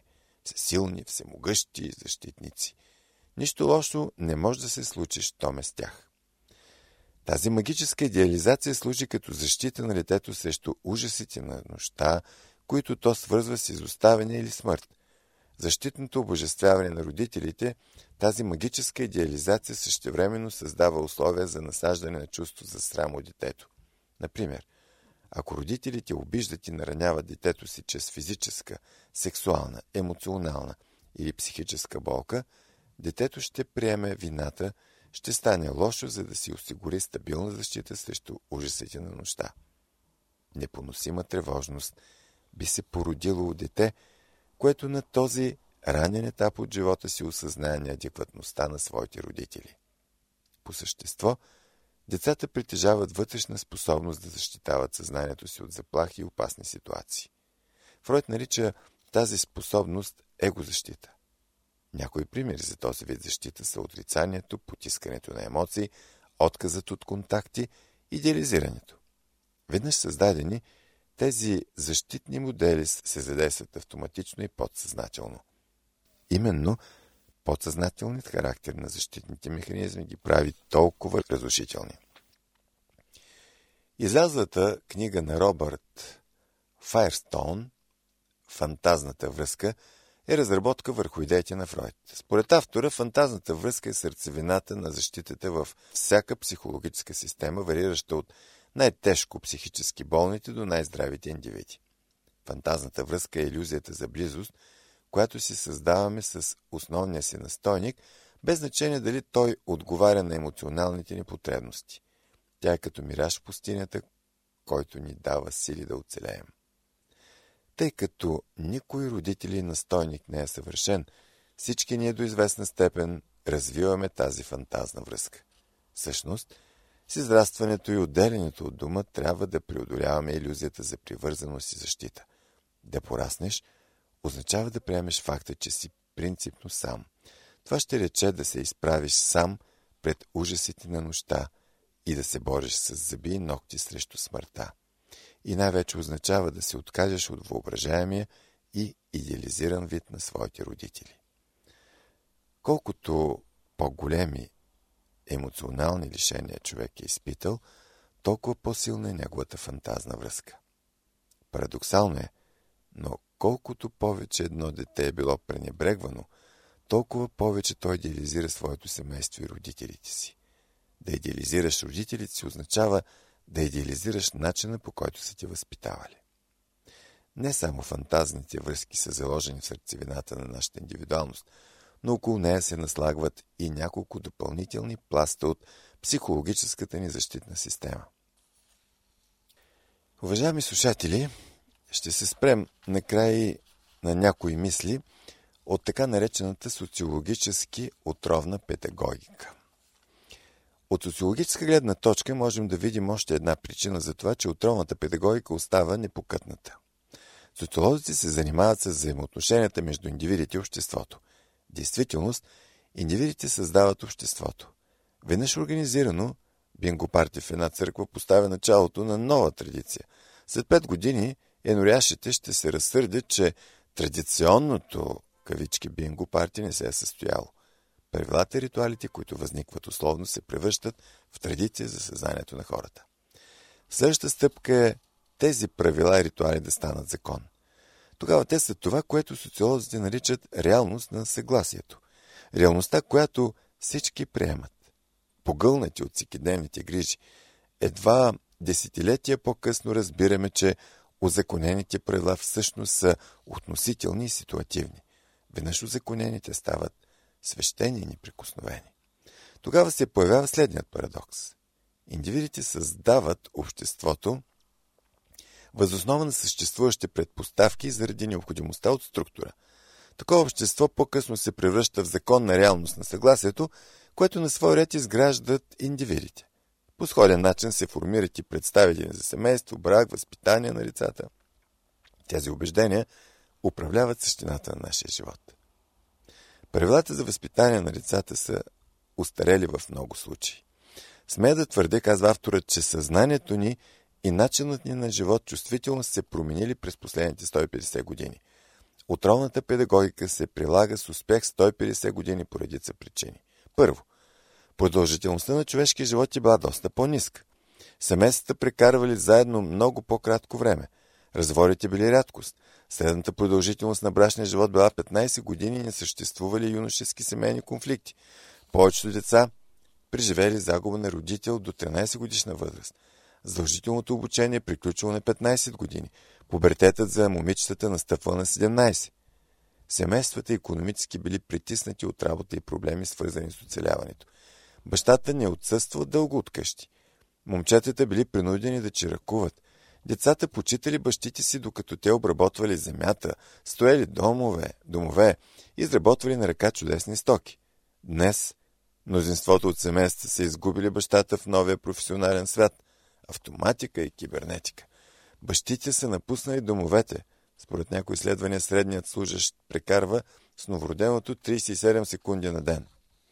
всесилни, всемогъщи защитници. Нищо лошо не може да се случи, щом е с тях. Тази магическа идеализация служи като защита на детето срещу ужасите на нощта, които то свързва с изоставяне или смърт. Защитното обожествяване на родителите, тази магическа идеализация същевременно създава условия за насаждане на чувство за срам от детето. Например, ако родителите обиждат и нараняват детето си чрез физическа, сексуална, емоционална или психическа болка, детето ще приеме вината, ще стане лошо, за да си осигури стабилна защита срещу ужасите на нощта. Непоносима тревожност би се породило у дете, което на този ранен етап от живота си осъзнае неадекватността на своите родители. По същество, децата притежават вътрешна способност да защитават съзнанието си от заплахи и опасни ситуации. Фройд нарича тази способност егозащита. Някои примери за този вид защита са отрицанието, потискането на емоции, отказът от контакти, идеализирането. Веднъж създадени, тези защитни модели се задействат автоматично и подсъзнателно. Именно подсъзнателният характер на защитните механизми ги прави толкова разрушителни. Излязлата книга на Робърт Файерстоун «Фантазната връзка» е разработка върху идеите на Фройд. Според автора, фантазната връзка е сърцевината на защитата във всяка психологическа система, варираща от най-тежко психически болните до най-здравите индивиди. Фантазната връзка е илюзията за близост, която си създаваме с основния си настойник, без значение дали той отговаря на емоционалните ни потребности. Тя е като мираж в пустинята, който ни дава сили да оцелеем. Тъй като никой родител и настойник не е съвършен, всички ние до известна степен развиваме тази фантазна връзка. Всъщност, с израстването и отделянето от дома трябва да преодоляваме илюзията за привързаност и защита. Да пораснеш означава да приемеш факта, че си принципно сам. Това ще рече да се изправиш сам пред ужасите на нощта и да се бориш с зъби и ногти срещу смъртта. И най-вече означава да се откажеш от въображаемия и идеализиран вид на своите родители. Колкото по-големи емоционални лишения човек е изпитал, толкова по-силна е неговата фантазна връзка. Парадоксално е, но колкото повече едно дете е било пренебрегвано, толкова повече той идеализира своето семейство и родителите си. Да идеализираш родителите си означава да идеализираш начина, по който са ти възпитавали. Не само фантазните връзки са заложени в сърцевината на нашата индивидуалност, но около нея се наслагват и няколко допълнителни пласта от психологическата ни защитна система. Уважаеми слушатели, ще се спрем накрая на някои мисли от така наречената социологически отровна педагогика. От социологическа гледна точка можем да видим още една причина за това, че отровната педагогика остава непокътната. Социолозите се занимават с взаимоотношенията между индивидите и обществото. В действителност, индивидите създават обществото. Веднъж организирано, бинго парти в една църква поставя началото на нова традиция. След 5 години еноряшите ще се разсърдят, че традиционното кавички бинго парти не се е състояло. Правилата и ритуалите, които възникват условно, се превръщат в традиция за съзнанието на хората. Следващата стъпка е тези правила и ритуали да станат закон. Тогава те са това, което социолозите наричат реалност на съгласието. Реалността, която всички приемат. Погълнати от всекидневните грижи. Едва десетилетия по-късно разбираме, че узаконените правила всъщност са относителни и ситуативни. Веднъж узаконените стават свещени и неприкосновени. Тогава се появява следният парадокс. Индивидите създават обществото въз основа на съществуващи предпоставки заради необходимостта от структура. Такова общество по-късно се превръща в законна реалност на съгласието, което на свой ред изграждат индивидите. По сходен начин се формират и представители за семейство, брак, възпитание на лицата. Тези убеждения управляват същината на нашия живот. Правилата за възпитание на децата са устарели в много случаи. Смея да твърдя, казва авторът, че съзнанието ни и начинът ни на живот чувствително се променили през последните 150 години. Отровната педагогика се прилага с успех 150 години по редица причини. Първо, продължителността на човешкия живот е била доста по-ниска. Семействата прекарвали заедно много по-кратко време. Разводите били рядкост. Средната продължителност на брачния живот била 15 години и не съществували юношески семейни конфликти. Повечето деца преживели загуба на родител до 13 годишна възраст. Задължителното обучение приключило на 15 години. Пубертетът за момичетата настъпва на 17. Семействата икономически били притиснати от работа и проблеми, свързани с оцеляването. Бащата не отсъствал дълго от къщи. Момчетата били принудени да чиракуват. Децата почитали бащите си, докато те обработвали земята, строели домове, изработвали на ръка чудесни стоки. Днес мнозинството от семейства са изгубили бащата в новия професионален свят – автоматика и кибернетика. Бащите са напуснали домовете. Според някои изследвания средният служащ прекарва с новороденото 37 секунди на ден.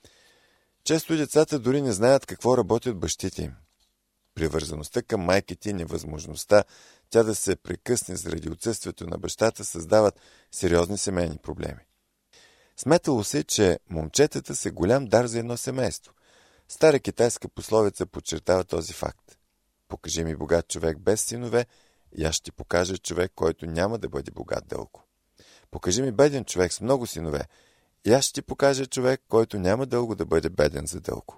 Често децата дори не знаят какво работят бащите им. Привързаността към майките и невъзможността тя да се прекъсне заради отсъствието на бащата създават сериозни семейни проблеми. Сметало се, че момчетата са голям дар за едно семейство. Стара китайска пословица подчертава този факт. Покажи ми богат човек без синове и аз ще покажа човек, който няма да бъде богат дълго. Покажи ми беден човек с много синове и аз ще покажа човек, който няма дълго да бъде беден за дълго.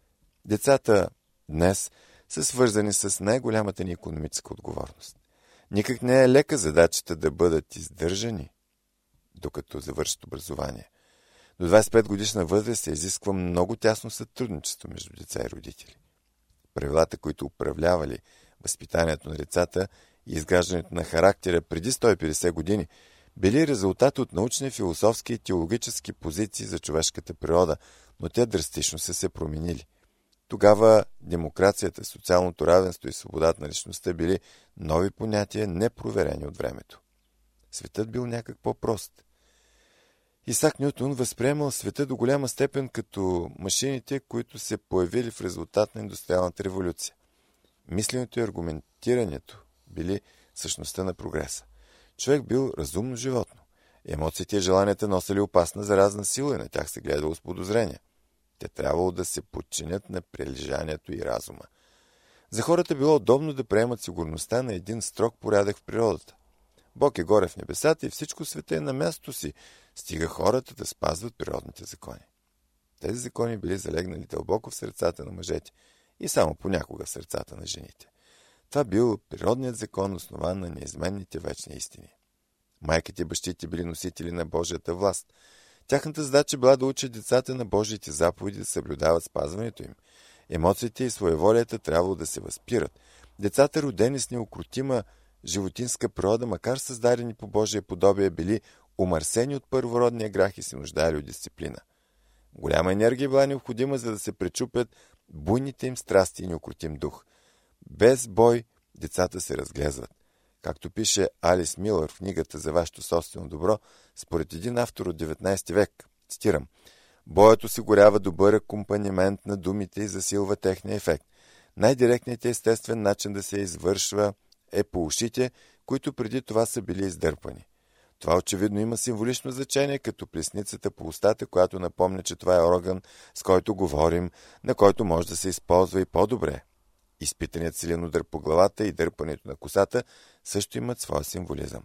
Децата днес са свързани с най-голямата ни икономическа отговорност. Никак не е лека задачата да бъдат издържани, докато завършат образование. До 25 годишна възраст се изисква много тясно сътрудничество между деца и родители. Правилата, които управлявали възпитанието на децата и изграждането на характера преди 150 години, били резултат от научни, философски и теологически позиции за човешката природа, но те драстично са се променили. Тогава демокрацията, социалното равенство и свободата на личността били нови понятия, непроверени от времето. Светът бил някак по-прост. Исак Нютон възприемал света до голяма степен като машините, които се появили в резултат на индустриалната революция. Мисленето и аргументирането били същността на прогреса. Човек бил разумно животно. Емоциите и желанията носили опасна заразна сила и на тях се гледало с подозрение. Те трябвало да се подчинят на прилежанието и разума. За хората било удобно да приемат сигурността на един строг порядък в природата. Бог е горе в небесата и всичко света е на мястото си, стига хората да спазват природните закони. Тези закони били залегнали дълбоко в сърцата на мъжете и само понякога в сърцата на жените. Това бил природният закон, основан на неизменните вечни истини. Майките и бащите били носители на Божията власт. Тяхната задача била да учат децата на Божиите заповеди да съблюдават спазването им. Емоциите и своеволията трябвало да се възпират. Децата, родени с неукротима животинска природа, макар създадени по Божие подобие, били умърсени от първородния грях и се нуждали от дисциплина. Голяма енергия била необходима, за да се пречупят буйните им страсти и неукротим дух. Без бой децата се разглезват. Както пише Алис Милър в книгата за вашето собствено добро, според един автор от 19 век, цитирам: боят осигурява добър акомпанимент на думите и засилва техния ефект. Най-директният естествен начин да се извършва е по ушите, които преди това са били издърпани. Това очевидно има символично значение, като плесницата по устата, която напомня, че това е орган, с който говорим, на който може да се използва и по-добре. Изпитаният силен удар по главата и дърпането на косата също имат своя символизъм.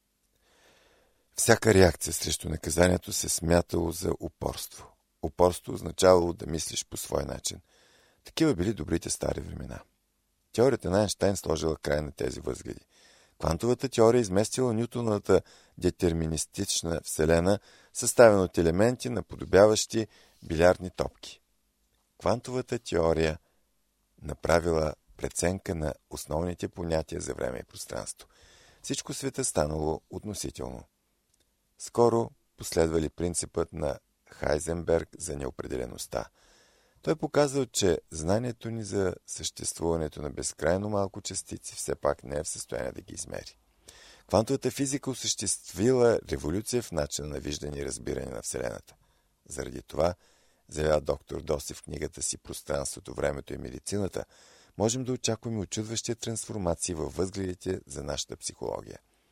Всяка реакция срещу наказанието се смятало за упорство. Упорство означавало да мислиш по свой начин. Такива били добрите стари времена. Теорията на Айнщайн сложила край на тези възгледи. Квантовата теория изместила Нютоновата детерминистична вселена, съставена от елементи, наподобяващи билярдни топки. Квантовата теория направила преценка на основните понятия за време и пространство. Всичко света станало относително. Скоро последвали принципът на Хайзенберг за неопределеността. Той показал, че знанието ни за съществуването на безкрайно малко частици все пак не е в състояние да ги измери. Квантовата физика осъществила революция в начина на виждане и разбиране на Вселената. Заради това, заявява доктор Доси в книгата си «Пространството, времето и медицината», можем да очакваме очудващи трансформации във възгледите за нашата психология.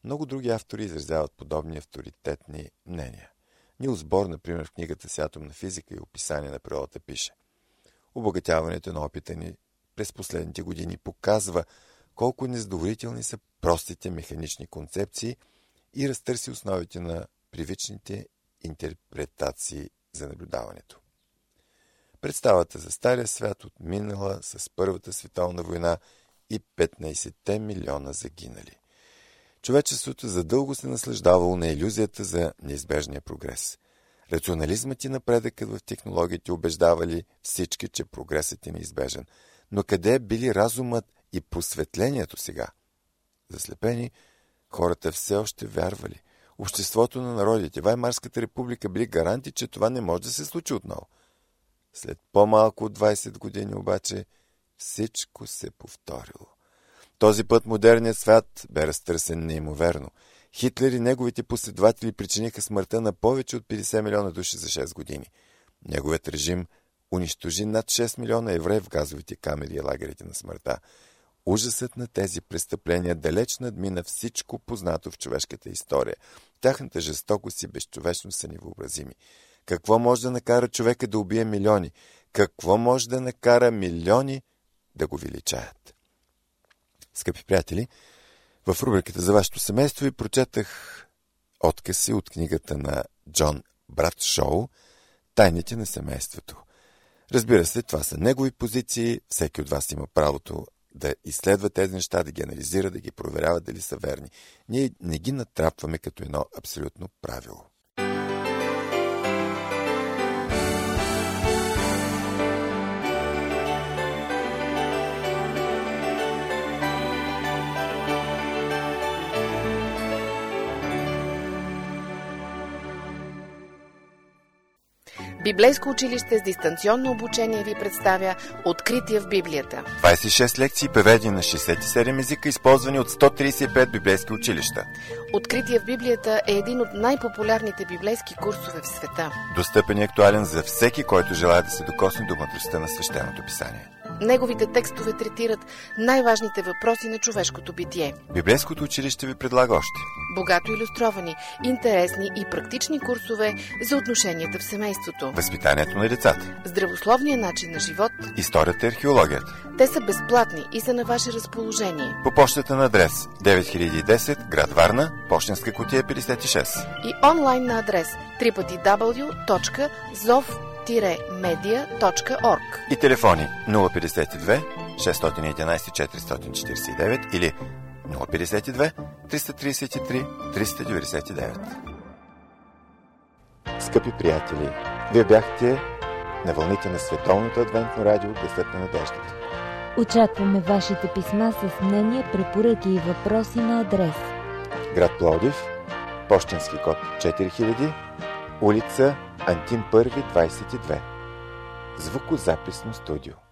Много други автори изразяват подобни авторитетни мнения. Нилс Бор, например, в книгата си "Атомна физика и описание на природата" пише: обогатяването на опита ни през последните години показва колко незадоволителни са простите механични концепции и разтърси основите на привичните интерпретации за наблюдаването. Представата за стария свят отминала с Първата световна война и 15 милиона загинали. Човечеството задълго се наслаждавало на илюзията за неизбежния прогрес. Рационализмът и напредъкът в технологиите убеждавали всички, че прогресът е неизбежен. Но къде били разумът и просветлението сега? Заслепени, хората все още вярвали. Обществото на народите, Ваймарската република били гаранти, че това не може да се случи отново. След по-малко от 20 години обаче всичко се повторило. Този път модерният свят бе разтърсен неимоверно. Хитлер и неговите последователи причиниха смъртта на повече от 50 милиона души за 6 години. Неговият режим унищожи над 6 милиона евреи в газовите камери и лагерите на смъртта. Ужасът на тези престъпления далеч надмина всичко познато в човешката история. Тяхната жестокост и безчовечност са невъобразими. Какво може да накара човека да убие милиони? Какво може да накара милиони да го величаят? Скъпи приятели, в рубриката "За вашето семейство" ви прочетах откъси от книгата на Джон Брадшоу "Тайните на семейството". Разбира се, това са негови позиции. Всеки от вас има правото да изследва тези неща, да ги анализира, да ги проверява дали са верни. Ние не ги натрапваме като едно абсолютно правило. Библейско училище с дистанционно обучение ви представя Открития в Библията. 26 лекции, преведени на 67 езика, използвани от 135 библейски училища. Открития в Библията е един от най-популярните библейски курсове в света. Достъпен и актуален за всеки, който желая да се докосне до мъдростта на свещеното писание. Неговите текстове третират най-важните въпроси на човешкото битие. Библейското училище ви предлага още богато илюстровани, интересни и практични курсове за отношенията в семейството, възпитанието на децата, здравословния начин на живот, историята и археологията. Те са безплатни и са на ваше разположение. По пощата на адрес 9010, град Варна, пощенска кутия 56. И онлайн на адрес www.zov-media.org. И телефони 052 611 449 или 052 333 399. Скъпи приятели, вие бяхте на вълните на Световното адвентно радио "Гласът на надеждата". Очакваме вашите писма с мнения, препоръки и въпроси на адрес: град Пловдив, пощенски код 4000, улица Антим 1, 22. Звукозаписно студио.